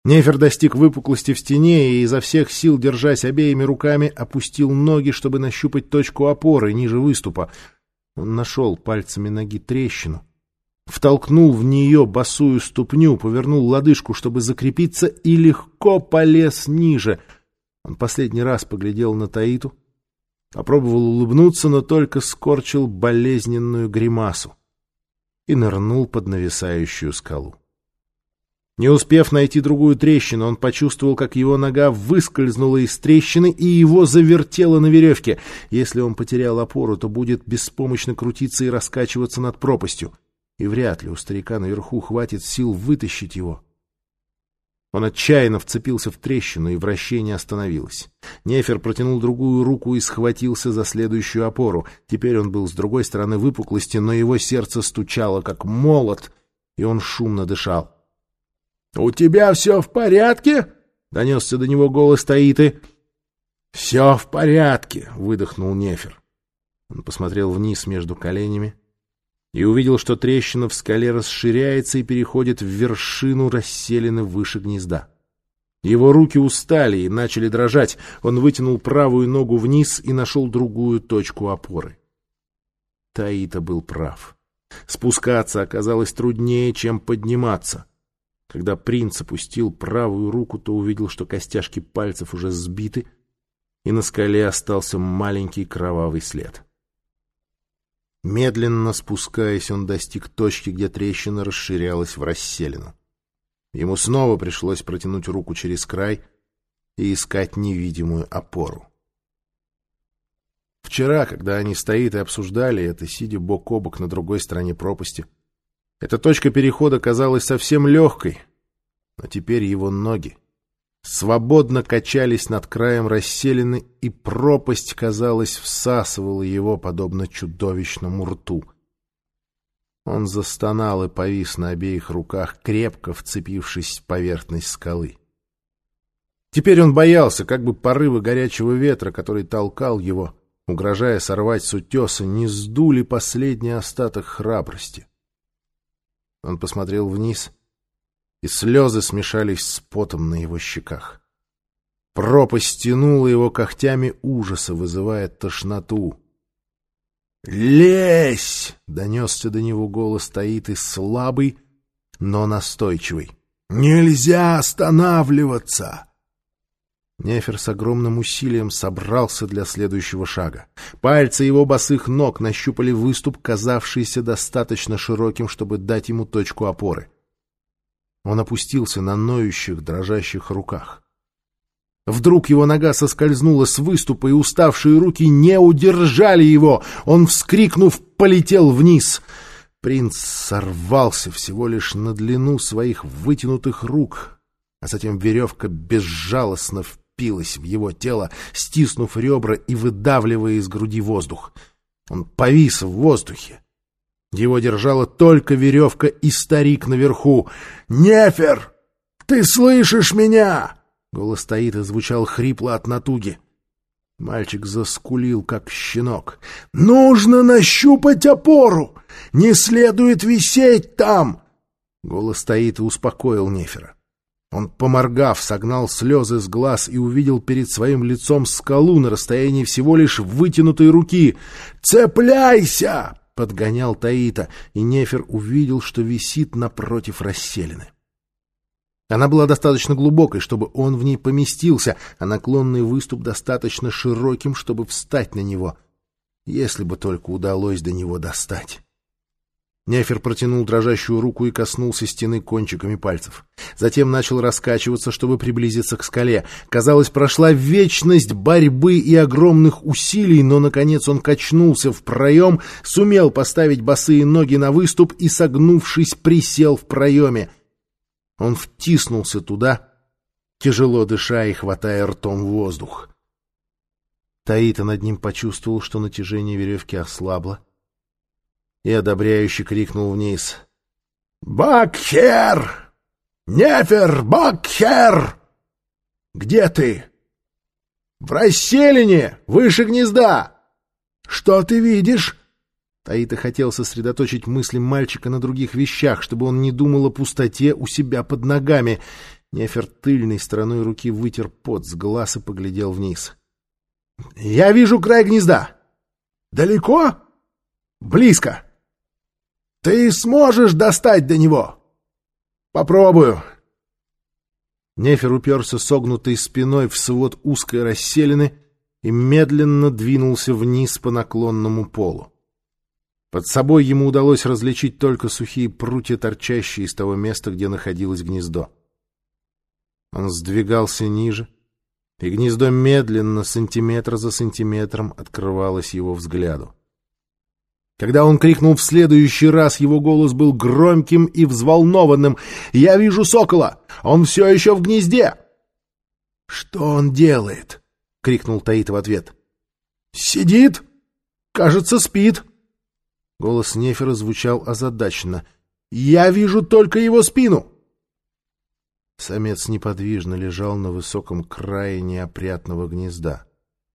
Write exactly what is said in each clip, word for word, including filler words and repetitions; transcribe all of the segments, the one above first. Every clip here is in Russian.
Нефер достиг выпуклости в стене и, изо всех сил, держась обеими руками, опустил ноги, чтобы нащупать точку опоры ниже выступа. Он нашел пальцами ноги трещину, втолкнул в нее босую ступню, повернул лодыжку, чтобы закрепиться, и легко полез ниже. Он последний раз поглядел на Таиту, попробовал улыбнуться, но только скорчил болезненную гримасу и нырнул под нависающую скалу. Не успев найти другую трещину, он почувствовал, как его нога выскользнула из трещины и его завертело на веревке. Если он потерял опору, то будет беспомощно крутиться и раскачиваться над пропастью. И вряд ли у старика наверху хватит сил вытащить его. Он отчаянно вцепился в трещину, и вращение остановилось. Нефер протянул другую руку и схватился за следующую опору. Теперь он был с другой стороны выпуклости, но его сердце стучало, как молот, и он шумно дышал. — У тебя все в порядке? — донесся до него голос Таиты. — Все в порядке, — выдохнул Нефер. Он посмотрел вниз между коленями и увидел, что трещина в скале расширяется и переходит в вершину расселены выше гнезда. Его руки устали и начали дрожать. Он вытянул правую ногу вниз и нашел другую точку опоры. Таита был прав. Спускаться оказалось труднее, чем подниматься. Когда принц опустил правую руку, то увидел, что костяшки пальцев уже сбиты, и на скале остался маленький кровавый след. Медленно спускаясь, он достиг точки, где трещина расширялась в расселину. Ему снова пришлось протянуть руку через край и искать невидимую опору. Вчера, когда они с Таитой обсуждали это, сидя бок о бок на другой стороне пропасти, эта точка перехода казалась совсем легкой, но теперь его ноги свободно качались над краем расселины, и пропасть, казалось, всасывала его, подобно чудовищному рту. Он застонал и повис на обеих руках, крепко вцепившись в поверхность скалы. Теперь он боялся, как бы порывы горячего ветра, который толкал его, угрожая сорвать с утеса, не сдули последний остаток храбрости. Он посмотрел вниз, и слезы смешались с потом на его щеках. Пропасть тянула его когтями ужаса, вызывая тошноту. «Лезь!» — донесся до него голос Таиты, слабый, но настойчивый. «Нельзя останавливаться!» Нефер с огромным усилием собрался для следующего шага. Пальцы его босых ног нащупали выступ, казавшийся достаточно широким, чтобы дать ему точку опоры. Он опустился на ноющих, дрожащих руках. Вдруг его нога соскользнула с выступа, и уставшие руки не удержали его. Он, вскрикнув, полетел вниз. Принц сорвался всего лишь на длину своих вытянутых рук, а затем веревка безжалостно впилась в его тело, стиснув ребра и выдавливая из груди воздух. Он повис в воздухе. Его держала только веревка и старик наверху. «Нефер, ты слышишь меня?» Голос Таиты звучал хрипло от натуги. Мальчик заскулил, как щенок. «Нужно нащупать опору! Не следует висеть там!» Голос Таиты успокоил Нефера. Он, поморгав, согнал слезы с глаз и увидел перед своим лицом скалу на расстоянии всего лишь вытянутой руки. «Цепляйся!» — подгонял Таита, и Нефер увидел, что висит напротив расселины. Она была достаточно глубокой, чтобы он в ней поместился, а наклонный выступ достаточно широким, чтобы встать на него, если бы только удалось до него достать. Нефер протянул дрожащую руку и коснулся стены кончиками пальцев. Затем начал раскачиваться, чтобы приблизиться к скале. Казалось, прошла вечность борьбы и огромных усилий, но, наконец, он качнулся в проем, сумел поставить босые ноги на выступ и, согнувшись, присел в проеме. Он втиснулся туда, тяжело дыша и хватая ртом воздух. Таита над ним почувствовал, что натяжение веревки ослабло, и одобряюще крикнул вниз. «Бакхер! Нефер, Бакхер! Где ты?» «В расселине, выше гнезда!» «Что ты видишь?» Таита хотел сосредоточить мысли мальчика на других вещах, чтобы он не думал о пустоте у себя под ногами. Нефер тыльной стороной руки вытер пот с глаз и поглядел вниз. — Я вижу край гнезда. — Далеко? — Близко. — Ты сможешь достать до него? — Попробую. Нефер уперся согнутой спиной в свод узкой расселины и медленно двинулся вниз по наклонному полу. Под собой ему удалось различить только сухие прутья, торчащие из того места, где находилось гнездо. Он сдвигался ниже, и гнездо медленно, сантиметр за сантиметром, открывалось его взгляду. Когда он крикнул в следующий раз, его голос был громким и взволнованным. «Я вижу сокола! Он все еще в гнезде!» «Что он делает?» — крикнул Таита в ответ. «Сидит! Кажется, спит!» Голос Нефера звучал озадаченно. «Я вижу только его спину!» Самец неподвижно лежал на высоком крае неопрятного гнезда.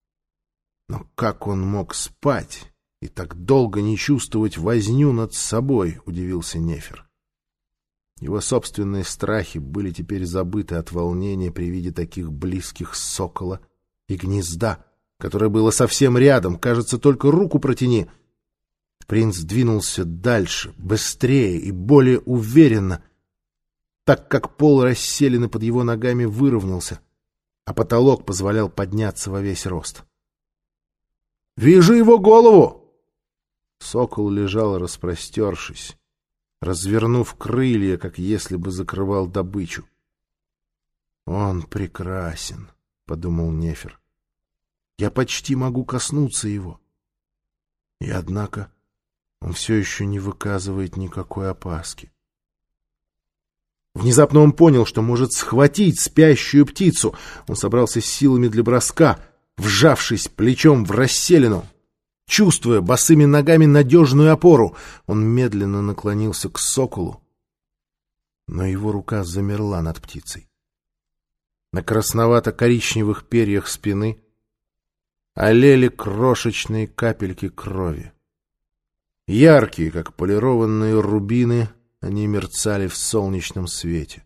Но как он мог спать и так долго не чувствовать возню над собой, удивился Нефер. Его собственные страхи были теперь забыты от волнения при виде таких близких сокола и гнезда, которое было совсем рядом, кажется, только руку протяни. Принц двинулся дальше, быстрее и более уверенно, так как пол расселены под его ногами выровнялся, а потолок позволял подняться во весь рост. «Вижу его голову!» Сокол лежал, распростершись, развернув крылья, как если бы закрывал добычу. «Он прекрасен», — подумал Нефер. «Я почти могу коснуться его. И однако он все еще не выказывает никакой опаски». Внезапно он понял, что может схватить спящую птицу. Он собрался с силами для броска, вжавшись плечом в расселину. Чувствуя босыми ногами надежную опору, он медленно наклонился к соколу, но его рука замерла над птицей. На красновато-коричневых перьях спины олели крошечные капельки крови. Яркие, как полированные рубины, они мерцали в солнечном свете.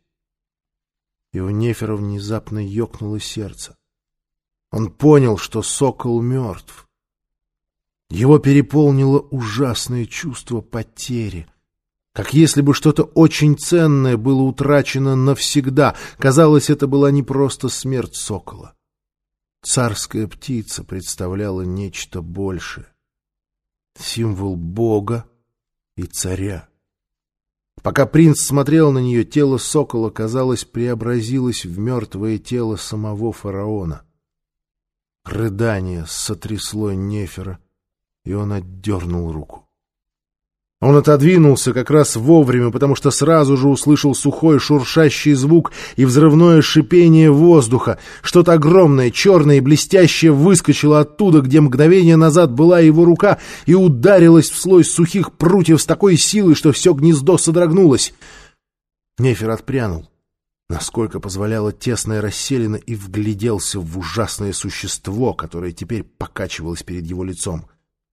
И у Нефера внезапно ёкнуло сердце. Он понял, что сокол мертв. Его переполнило ужасное чувство потери, как если бы что-то очень ценное было утрачено навсегда. Казалось, это была не просто смерть сокола. Царская птица представляла нечто большее. Символ Бога и царя. Пока принц смотрел на нее, тело сокола, казалось, преобразилось в мертвое тело самого фараона. Рыдание сотрясло Нефера, и он отдернул руку. Он отодвинулся как раз вовремя, потому что сразу же услышал сухой шуршащий звук и взрывное шипение воздуха. Что-то огромное, черное и блестящее выскочило оттуда, где мгновение назад была его рука, и ударилось в слой сухих прутьев с такой силой, что все гнездо содрогнулось. Нефер отпрянул, насколько позволяла тесная расселина, и вгляделся в ужасное существо, которое теперь покачивалось перед его лицом.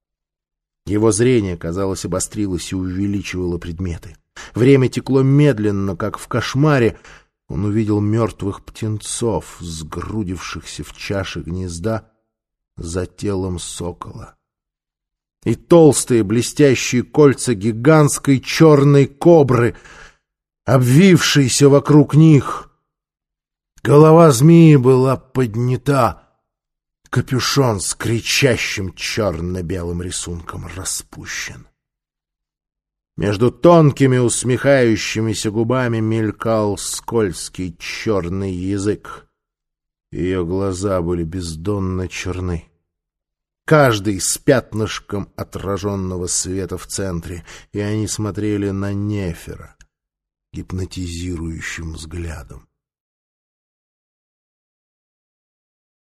Его зрение, казалось, обострилось и увеличивало предметы. Время текло медленно, как в кошмаре. Он увидел мертвых птенцов, сгрудившихся в чаше гнезда за телом сокола. И толстые блестящие кольца гигантской черной кобры, обвившиеся вокруг них. Голова змеи была поднята. Капюшон с кричащим черно-белым рисунком распущен. Между тонкими усмехающимися губами мелькал скользкий черный язык. Ее глаза были бездонно черны, каждый с пятнышком отраженного света в центре, и они смотрели на Нефера гипнотизирующим взглядом.